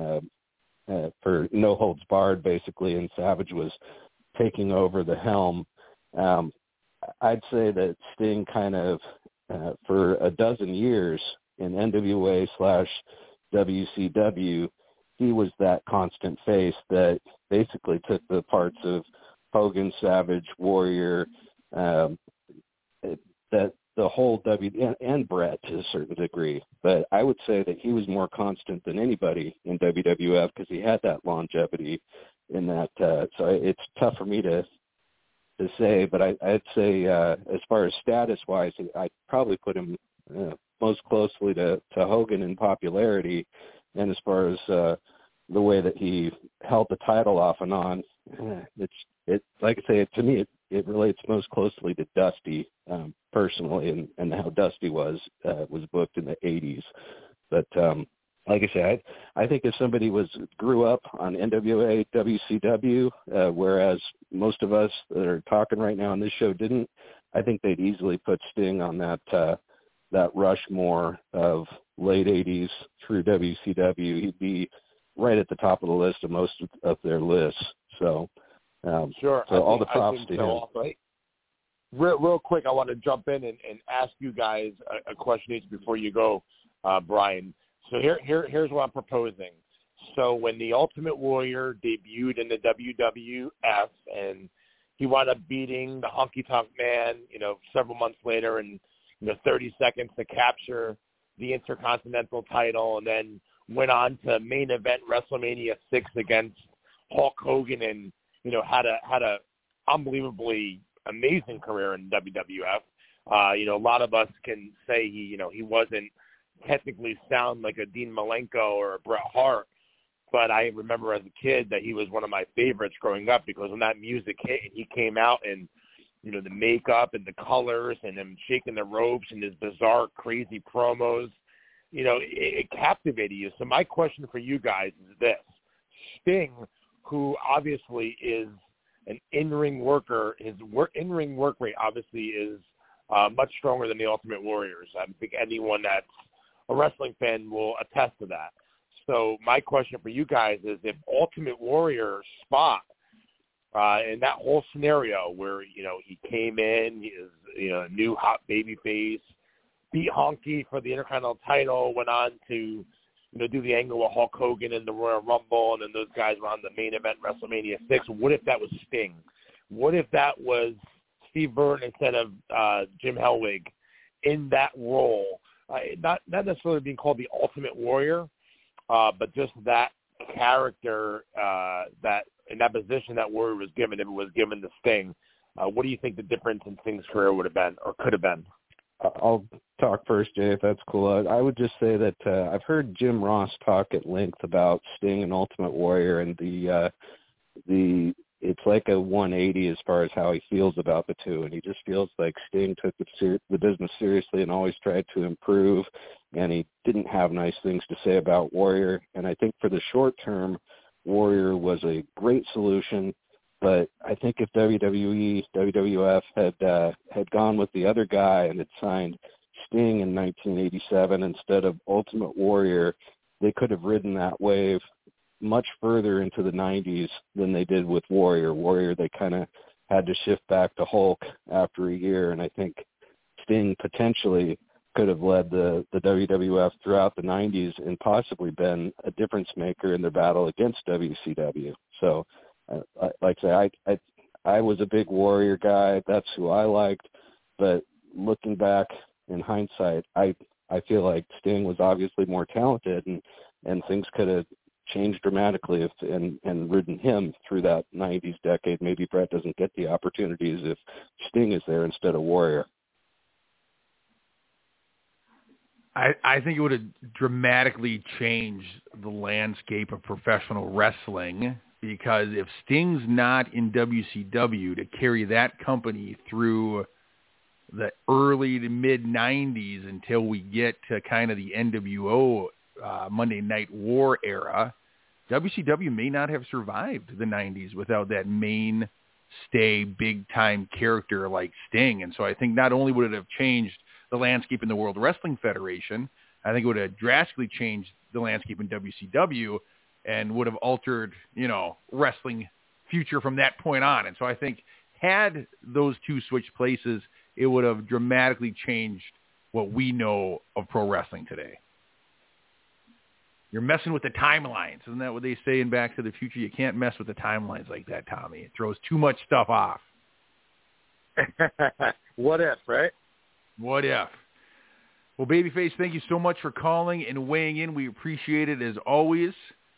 No Holds Barred, basically, and Savage was taking over the helm. I'd say that Sting kind of, for a dozen years in NWA / WCW, he was that constant face that basically took the parts of Hogan, Savage, Warrior, that the whole and Bret to a certain degree. But I would say that he was more constant than anybody in WWF because he had that longevity in that. So it's tough for me to say, but I'd say as far as status-wise, I'd probably put him most closely to Hogan in popularity, and as far as the way that he held the title off and on, it's like I say, to me it relates most closely to Dusty personally, and how Dusty was booked in the '80s. But like I said, I think if somebody grew up on NWA, WCW, whereas most of us that are talking right now on this show didn't, I think they'd easily put Sting on that Rushmore of late 80s through WCW. He'd be right at the top of the list of most of their lists. So, sure. So all the props to him. Right? Real quick, I want to jump in and ask you guys a question each before you go, Brian. So here's what I'm proposing. So when the Ultimate Warrior debuted in the WWF and he wound up beating the Honky Tonk Man, several months later in 30 seconds to capture the Intercontinental title, and then went on to main event WrestleMania 6 against Hulk Hogan, and had a unbelievably amazing career in WWF. A lot of us can say he wasn't technically sound like a Dean Malenko or a Bret Hart, but I remember as a kid that he was one of my favorites growing up, because when that music hit and he came out and the makeup and the colors and him shaking the ropes and his bizarre, crazy promos, it captivated you. So my question for you guys is this. Sting, who obviously is an in-ring worker, his in-ring work rate obviously is much stronger than the Ultimate Warriors. I think anyone that's a wrestling fan will attest to that. So my question for you guys is, if Ultimate Warrior spot in that whole scenario where, he came in, he is, a new hot baby face, beat Honky for the Intercontinental title, went on to, do the angle with Hulk Hogan in the Royal Rumble, and then those guys were on the main event WrestleMania 6. What if that was Sting? What if that was Steve Burton instead of Jim Hellwig in that role? Not necessarily being called the Ultimate Warrior, but just that character that in that position that Warrior was given, if it was given to Sting. What do you think the difference in Sting's career would have been or could have been? I'll talk first, Jay, if that's cool. I would just say that I've heard Jim Ross talk at length about Sting and Ultimate Warrior, and the it's like a 180 as far as how he feels about the two, and he just feels like Sting took the business seriously and always tried to improve, and he didn't have nice things to say about Warrior. And I think for the short term, Warrior was a great solution, but I think if WWE, WWF had gone with the other guy and had signed Sting in 1987 instead of Ultimate Warrior, they could have ridden that wave much further into the 90s than they did with Warrior. Warrior, they kind of had to shift back to Hulk after a year, and I think Sting potentially could have led the WWF throughout the 90s and possibly been a difference maker in their battle against WCW. So, like I say, I was a big Warrior guy. That's who I liked. But looking back in hindsight, I feel like Sting was obviously more talented, and things could have changed dramatically and ridden him through that 90s decade. Maybe Bret doesn't get the opportunities if Sting is there instead of Warrior. I think it would have dramatically changed the landscape of professional wrestling, because if Sting's not in WCW to carry that company through the early to mid-90s until we get to kind of the NWO Monday Night War era, WCW may not have survived the 90s without that mainstay big-time character like Sting. And so I think not only would it have changed the landscape in the World Wrestling Federation, I think it would have drastically changed the landscape in WCW and would have altered, wrestling future from that point on. And so I think had those two switched places, it would have dramatically changed what we know of pro wrestling today. You're messing with the timelines. Isn't that what they say in Back to the Future? You can't mess with the timelines like that, Tommy. It throws too much stuff off. What if, right? What if? Well, Babyface, thank you so much for calling and weighing in. We appreciate it as always.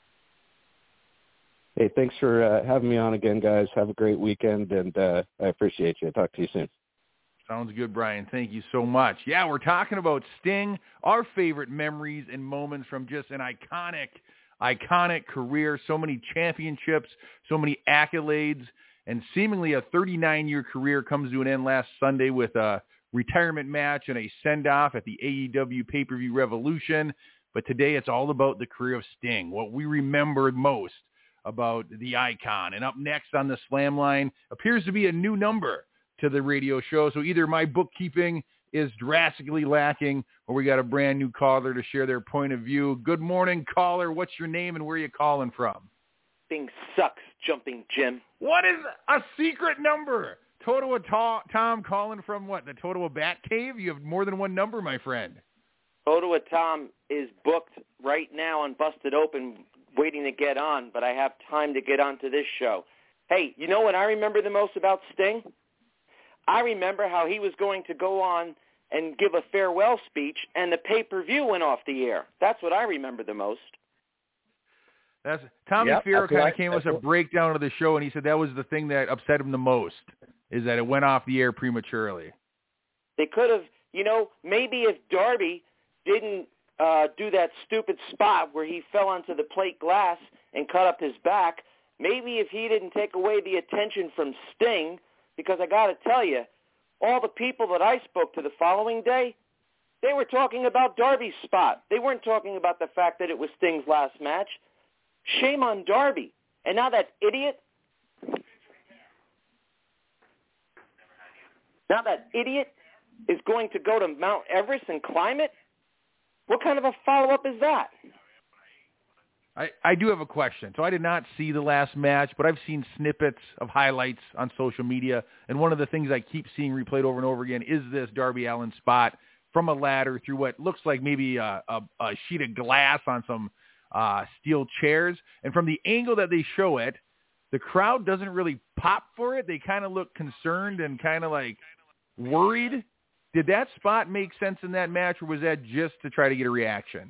Hey, thanks for having me on again, guys. Have a great weekend, and I appreciate you. Talk to you soon. Sounds good, Brian. Thank you so much. Yeah, we're talking about Sting, our favorite memories and moments from just an iconic career, so many championships, so many accolades, and seemingly a 39-year career comes to an end last Sunday with a retirement match and a send-off at the AEW Pay-Per-View Revolution. But today it's all about the career of Sting, what we remembered most about the icon. And up next on the Slam Line appears to be a new number to the radio show. So either my bookkeeping is drastically lacking or we got a brand new caller to share their point of view. Good morning, caller. What's your name and where are you calling from? Thing sucks, Jumping Jim. What is a secret number? Totowa Tom calling from what? The Totowa Bat Cave? You have more than one number, my friend. Totowa Tom is booked right now on Busted Open, waiting to get on, but I have time to get on to this show. Hey, you know what I remember the most about Sting? I remember how he was going to go on and give a farewell speech, and the pay-per-view went off the air. That's what I remember the most. That's Tommy Farrow kind of came with a breakdown of the show, and he said that was the thing that upset him the most, is that it went off the air prematurely. They could have, maybe if Darby didn't do that stupid spot where he fell onto the plate glass and cut up his back, maybe if he didn't take away the attention from Sting, because I got to tell you, all the people that I spoke to the following day, they were talking about Darby's spot. They weren't talking about the fact that it was Sting's last match. Shame on Darby. And now that idiot is going to go to Mount Everest and climb it? What kind of a follow-up is that? I do have a question. So I did not see the last match, but I've seen snippets of highlights on social media, and one of the things I keep seeing replayed over and over again is this Darby Allin spot from a ladder through what looks like maybe a sheet of glass on some steel chairs. And from the angle that they show it, the crowd doesn't really pop for it. They kind of look concerned and kind of like worried. Did that spot make sense in that match, or was that just to try to get a reaction?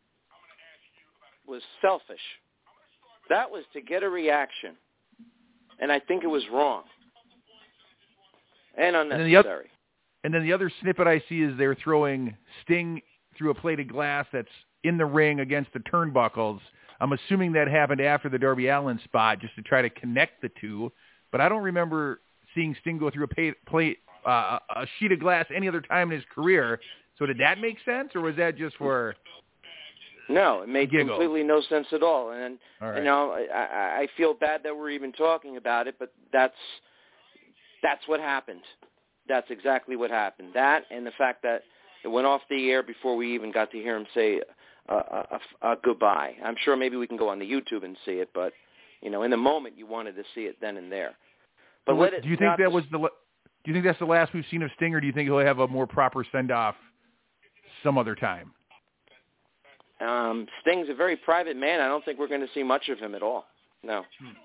Was selfish. That was to get a reaction. And I think it was wrong. And unnecessary. And then the other snippet I see is they're throwing Sting through a plate of glass that's in the ring against the turnbuckles. I'm assuming that happened after the Darby Allin spot just to try to connect the two. But I don't remember seeing Sting go through a sheet of glass any other time in his career. So did that make sense, or was that just for... No, it made giggles? Completely no sense at all. And, all right. I feel bad that we're even talking about it, but that's what happened. That's exactly what happened. That and the fact that it went off the air before we even got to hear him say a goodbye. I'm sure maybe we can go on the YouTube and see it, but, in the moment you wanted to see it then and there. But do you think that was do you think that's the last we've seen of Sting, or do you think he'll have a more proper send-off some other time? Sting's a very private man. I don't think we're going to see much of him at all. No.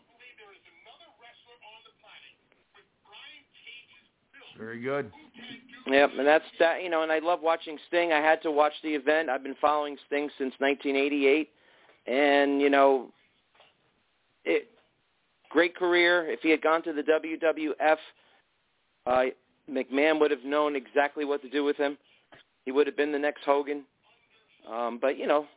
Very good. Yep, and that's that. And I love watching Sting. I had to watch the event. I've been following Sting since 1988, and great career. If he had gone to the WWF, McMahon would have known exactly what to do with him. He would have been the next Hogan. But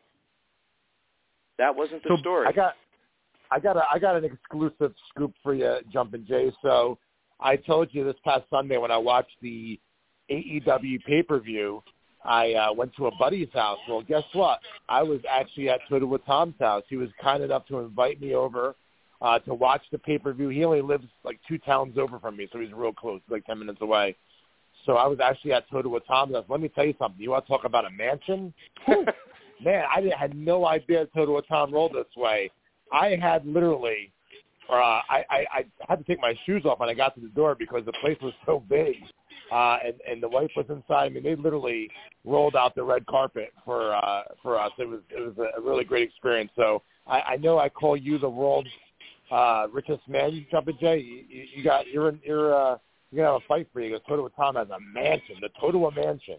that wasn't the story. I got an exclusive scoop for you, Jumpin' Jay. So I told you this past Sunday when I watched the AEW pay-per-view, I went to a buddy's house. Well, guess what? I was actually at Totowa Tom's house. He was kind enough to invite me over to watch the pay-per-view. He only lives like 2 towns over from me, so he's real close, like 10 minutes away. So I was actually at Totowa Tom's house. Let me tell you something. You want to talk about a mansion? Man, I had no idea Totowa Tom rolled this way. I had literally, I had to take my shoes off when I got to the door because the place was so big, and the wife was inside. I mean, they literally rolled out the red carpet for us. It was a really great experience. So I know I call you the world's richest man, Jumpin' Jay. You're gonna have a fight for you because Totowa Tom has a mansion, the Totowa Mansion.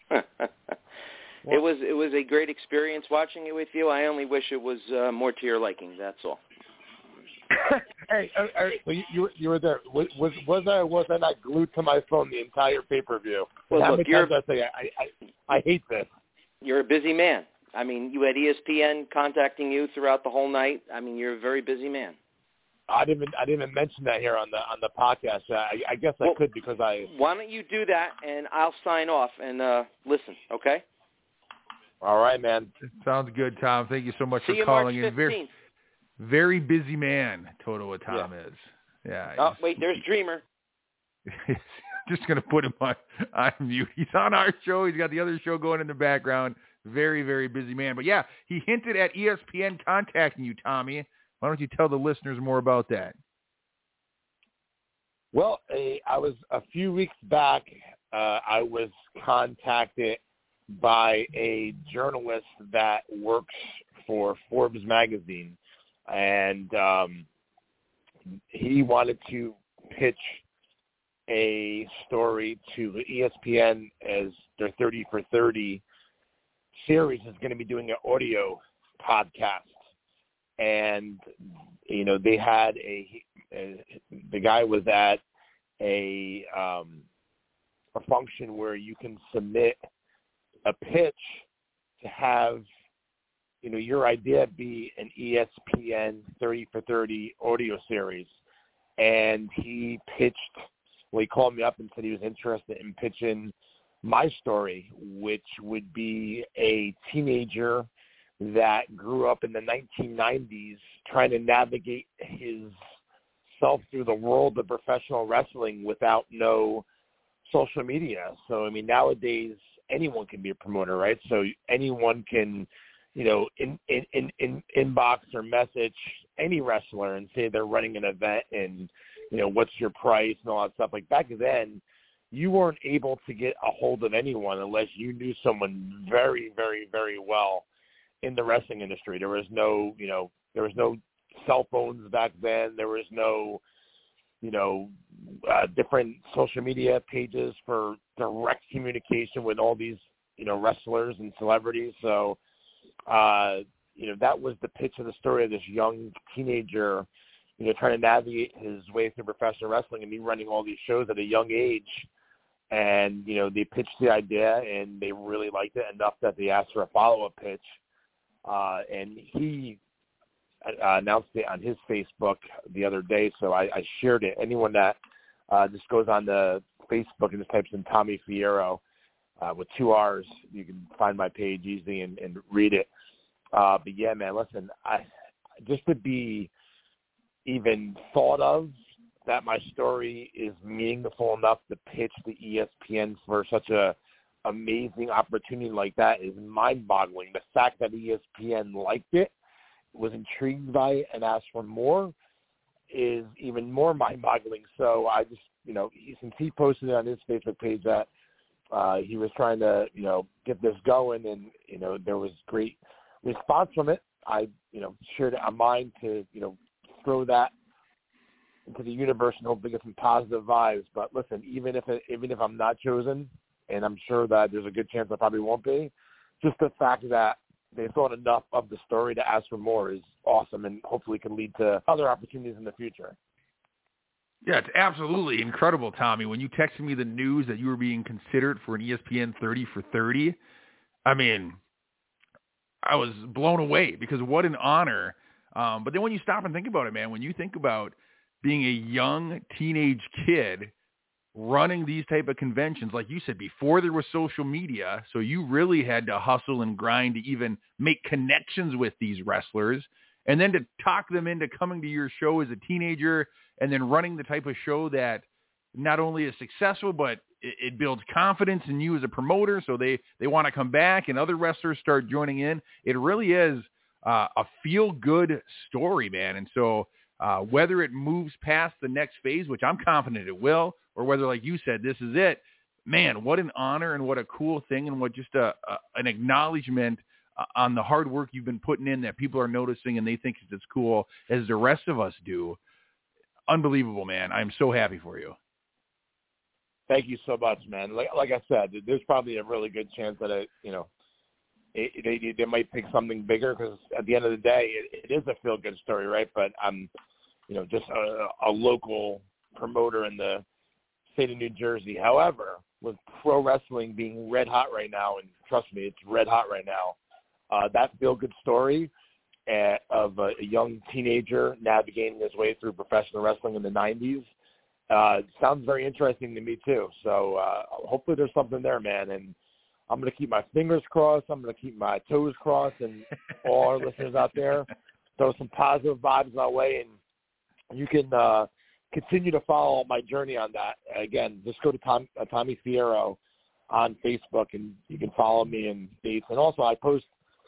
It was a great experience watching it with you. I only wish it was more to your liking. That's all. Hey, so you were there. Was I not glued to my phone the entire pay-per-view? Well, how look, many times I say I hate this? You're a busy man. I mean, you had ESPN contacting you throughout the whole night. I mean, you're a very busy man. I didn't even mention that here on the podcast. I guess I could because I. Why don't you do that, and I'll sign off and listen, okay? All right, man. Sounds good, Tom. Thank you so much See for you calling March in. 15th. Very busy man, Toto Tom is. Yeah. Oh, wait, there's Dreamer. Just going to put him on mute. He's on our show. He's got the other show going in the background. Very, very busy man. But, yeah, he hinted at ESPN contacting you, Tommy. Why don't you tell the listeners more about that? Well, I was a few weeks back, I was contacted by a journalist that works for Forbes magazine, and he wanted to pitch a story to ESPN as their 30 for 30 series is going to be doing an audio podcast. And, you know, they had the guy was at a function where you can submit a pitch to have, you know, your idea be an ESPN 30 for 30 audio series. And he called me up and said he was interested in pitching my story, which would be a teenager that grew up in the 1990s trying to navigate himself through the world of professional wrestling without no social media. So, I mean, nowadays anyone can be a promoter, right? So anyone can, you know, inbox or message any wrestler and say they're running an event and, you know, what's your price and all that stuff. Like back then, you weren't able to get a hold of anyone unless you knew someone very, very, very well in the wrestling industry. There was no, you know, cell phones back then. There was no, you know, different social media pages for direct communication with all these, you know, wrestlers and celebrities. So, you know, that was the pitch of the story of this young teenager, you know, trying to navigate his way through professional wrestling and me running all these shows at a young age. And, you know, they pitched the idea and they really liked it enough that they asked for a follow-up pitch. And he announced it on his Facebook the other day, so I shared it. Anyone that just goes on the Facebook and just types in Tommy Fierro with 2 R's, you can find my page easily and read it. But, yeah, man, listen, just to be even thought of that my story is meaningful enough to pitch the ESPN for such a amazing opportunity like that is mind-boggling. The fact that ESPN liked it, was intrigued by it, and asked for more is even more mind-boggling. So I just, you know, since he posted it on his Facebook page that he was trying to, you know, get this going, and, you know, there was great response from it. I, you know, shared it on mine to, you know, throw that into the universe and hopefully get some positive vibes. But listen, even if I'm not chosen, and I'm sure that there's a good chance I probably won't be, just the fact that they thought enough of the story to ask for more is awesome, and hopefully can lead to other opportunities in the future. Yeah, it's absolutely incredible, Tommy. When you texted me the news that you were being considered for an ESPN 30 for 30, I mean, I was blown away because what an honor. But then when you stop and think about it, man, when you think about being a young teenage kid running these type of conventions, like you said, before there was social media, so you really had to hustle and grind to even make connections with these wrestlers, and then to talk them into coming to your show as a teenager and then running the type of show that not only is successful, but it builds confidence in you as a promoter, so they want to come back and other wrestlers start joining in. It really is a feel-good story, man. And so whether it moves past the next phase, which I'm confident it will, or whether, like you said, this is it, man, what an honor and what a cool thing, and what just an acknowledgement on the hard work you've been putting in that people are noticing and they think it's as cool as the rest of us do. Unbelievable, man. I'm so happy for you. Thank you so much, man. Like I said, there's probably a really good chance that they might pick something bigger, because at the end of the day, it is a feel-good story, right? But I'm, you know, just a local promoter in the state of New Jersey. However, with pro wrestling being red hot right now, and trust me, it's red hot right now, that feel-good story of a young teenager navigating his way through professional wrestling in the 90s sounds very interesting to me too. So hopefully there's something there, man. And I'm going to keep my fingers crossed. I'm going to keep my toes crossed, and all our listeners out there, throw some positive vibes my way, and you can continue to follow my journey on that. Again, just go to Tommy Fierro on Facebook, and you can follow me and dates. And also, I post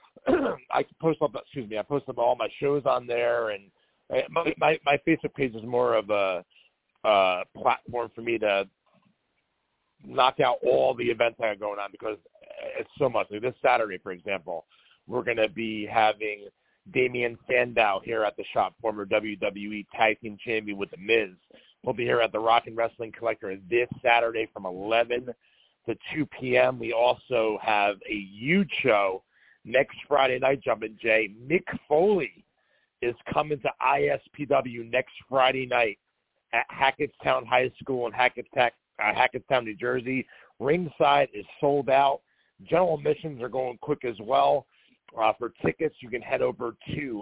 up all my shows on there, and my Facebook page is more of a platform for me to knock out all the events I have going on, because it's so much. Like this Saturday, for example, we're going to be having Damian Sandow here at the shop, former WWE Tag Team Champion with The Miz. We'll be here at the Rock and Wrestling Collector this Saturday from 11 to 2 p.m. We also have a huge show next Friday night, Jumpin' Jay. Mick Foley is coming to ISPW next Friday night at Hackettstown High School in Hackettstown, New Jersey. Ringside is sold out. General admissions are going quick as well. For tickets, you can head over to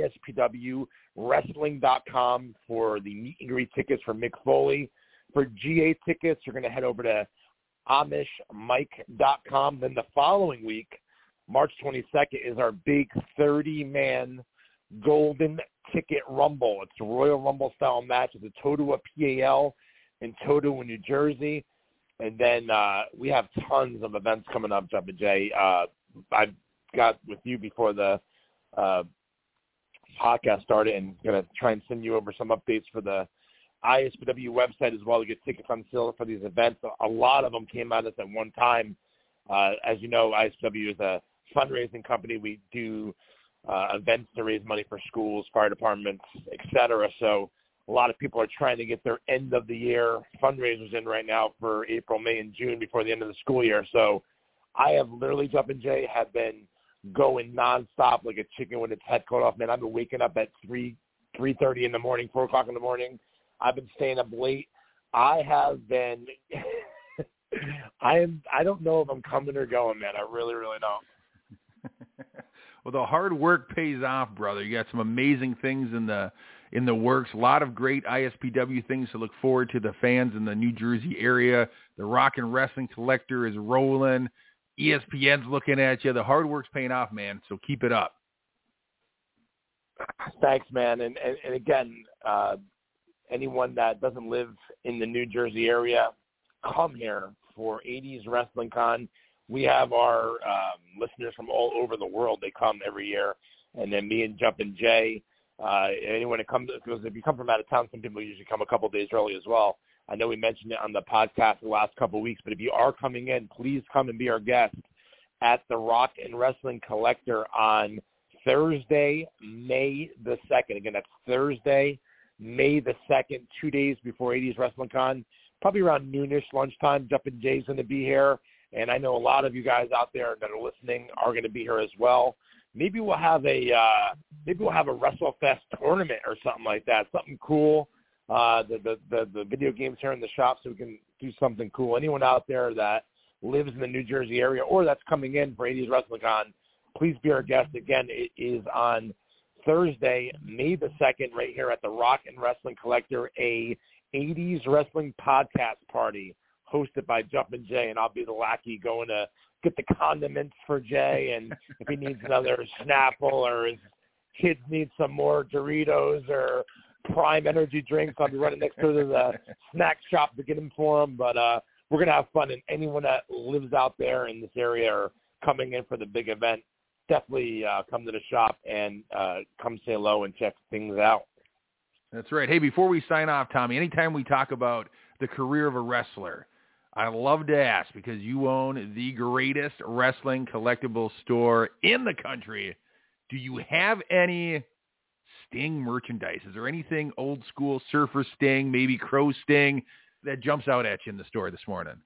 ispwwrestling.com for the meet and greet tickets for Mick Foley. For GA tickets, you're going to head over to amishmike.com. Then the following week, March 22nd, is our big 30-man Golden Ticket Rumble. It's a Royal Rumble-style match. It's a Totowa PAL in Totowa, New Jersey. And then we have tons of events coming up, Jumpin' Jay. I got with you before the podcast started, and going to try and send you over some updates for the ISPW website as well to get tickets on sale for these events. A lot of them came at us at one time. As you know, ISPW is a fundraising company. We do events to raise money for schools, fire departments, etc. So a lot of people are trying to get their end of the year fundraisers in right now for April, May, and June before the end of the school year. So I have literally, Jumpin' Jay, have been going nonstop like a chicken with its head cut off. Man, I've been waking up at 3:30 in the morning, 4 o'clock in the morning. I've been staying up late. I have been I don't know if I'm coming or going, man. I really, really don't. Well, the hard work pays off, brother. You got some amazing things in the works. A lot of great ISPW things to look forward to the fans in the New Jersey area. The Rock and Wrestling Collector is rolling. ESPN's looking at you. The hard work's paying off, man. So keep it up. Thanks, man. And again, anyone that doesn't live in the New Jersey area, come here for 80s Wrestling Con. We have our listeners from all over the world. They come every year. And then me and Jumpin' Jay, anyone that comes, because if you come from out of town, some people usually come a couple of days early as well. I know we mentioned it on the podcast the last couple of weeks, but if you are coming in, please come and be our guest at the Rock and Wrestling Collector on Thursday, May the 2nd. Again, that's Thursday, May the 2nd, 2 days before 80s Wrestling Con. Probably around noonish, lunchtime. Jumpin' Jay's going to be here, and I know a lot of you guys out there that are listening are going to be here as well. Maybe we'll have a WrestleFest tournament or something like that, something cool. The video games here in the shop, so we can do something cool. Anyone out there that lives in the New Jersey area or that's coming in for 80s Wrestling Con, please be our guest. Again, it is on Thursday, May the 2nd, right here at the Rock and Wrestling Collector, a 80s wrestling podcast party hosted by Jumpin' Jay, and I'll be the lackey going to get the condiments for Jay, and if he needs another Snapple or his kids need some more Doritos or Prime energy drinks, I'll be running next to the snack shop to get them for him. But we're going to have fun, and anyone that lives out there in this area or coming in for the big event, definitely come to the shop and come say hello and check things out. That's right. Hey, before we sign off, Tommy, anytime we talk about the career of a wrestler, I love to ask, because you own the greatest wrestling collectible store in the country, do you have any Sting merchandise? Is there anything old school, Surfer Sting, maybe Crow Sting, that jumps out at you in the store this morning?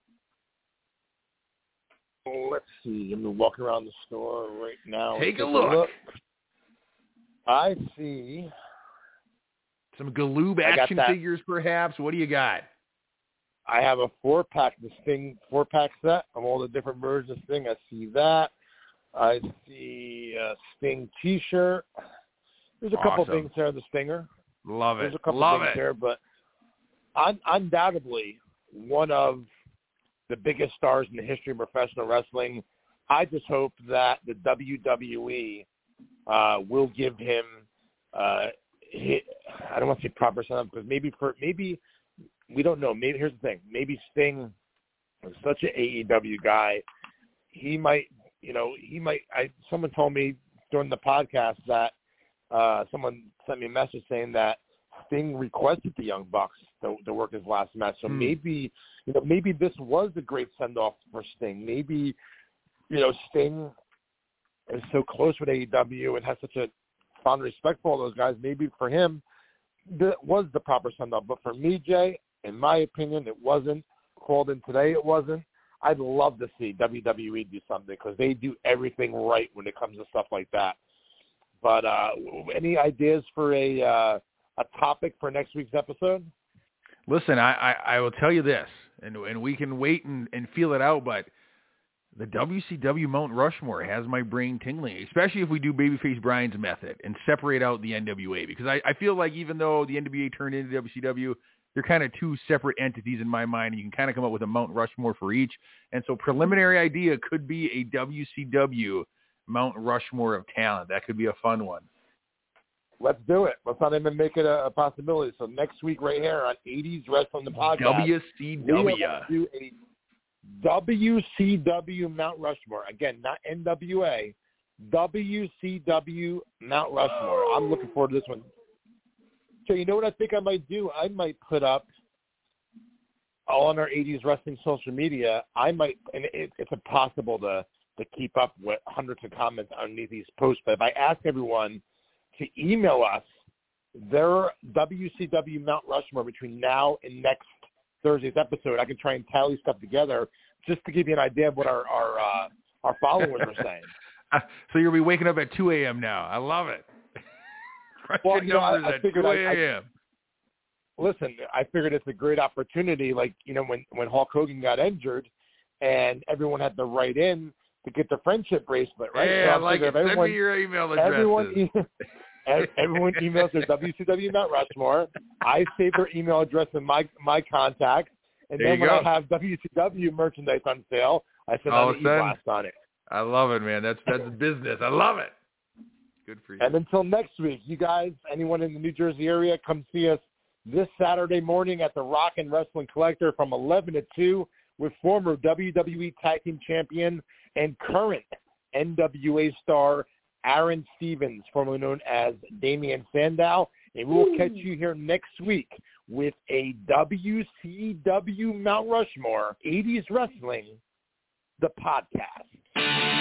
Let's see. I'm walking around the store right now. Take a look. I see some Galoob action figures, perhaps. What do you got? I have a 4-pack, the Sting 4-pack set of all the different versions of Sting. I see that. I see a Sting T-shirt. There's a couple things there, the Stinger. Love it. There's a couple Love things it. there, but undoubtedly one of the biggest stars in the history of professional wrestling. I just hope that the WWE will give him I don't want to say proper send-up, because maybe we don't know. Maybe here's the thing. Maybe Sting is such an AEW guy. He might. Someone told me during the podcast that someone sent me a message saying that Sting requested the Young Bucks to work his last match. So maybe this was a great send-off for Sting. Maybe, Sting is so close with AEW and has such a fond respect for all those guys. Maybe for him, that was the proper send-off. But for me, Jay, in my opinion, it wasn't. Called in today, it wasn't. I'd love to see WWE do something because they do everything right when it comes to stuff like that. But any ideas for a topic for next week's episode? Listen, I will tell you this, and we can wait and feel it out, but the WCW Mount Rushmore has my brain tingling, especially if we do Babyface Brian's method and separate out the NWA, because I feel like even though the NWA turned into WCW, they're kind of two separate entities in my mind, and you can kind of come up with a Mount Rushmore for each. And so preliminary idea could be a WCW Mount Rushmore of talent. That could be a fun one. Let's do it. Let's not even make it a possibility. So next week right here on 80s Wrestling the Podcast, WCW. We are do a WCW Mount Rushmore. Again, not NWA. WCW Mount Rushmore. I'm looking forward to this one. So you know what I think I might do? I might put up on our 80s Wrestling social media. I might, and it's impossible to keep up with hundreds of comments underneath these posts, but if I ask everyone to email us their WCW Mount Rushmore between now and next Thursday's episode, I can try and tally stuff together just to give you an idea of what our followers are saying. So you'll be waking up at 2 a.m. now. I love it. Well, I figured listen, I figured it's a great opportunity. Like, when Hulk Hogan got injured and everyone had to write in to get the friendship bracelet, right? Yeah, so I like it. Send me your email addresses. Everyone emails their WCW Mount Rushmore. I save their email address in my contacts. And then when I have WCW merchandise on sale, I send out an e-blast on it. I love it, man. That's business. I love it. Good for you. And until next week, you guys, anyone in the New Jersey area, come see us this Saturday morning at the Rock and Wrestling Collector from 11 to 2 with former WWE Tag Team Champion and current NWA star Aaron Stevens, formerly known as Damian Sandow. And we'll catch you here next week with a WCW Mount Rushmore 80s Wrestling, the podcast.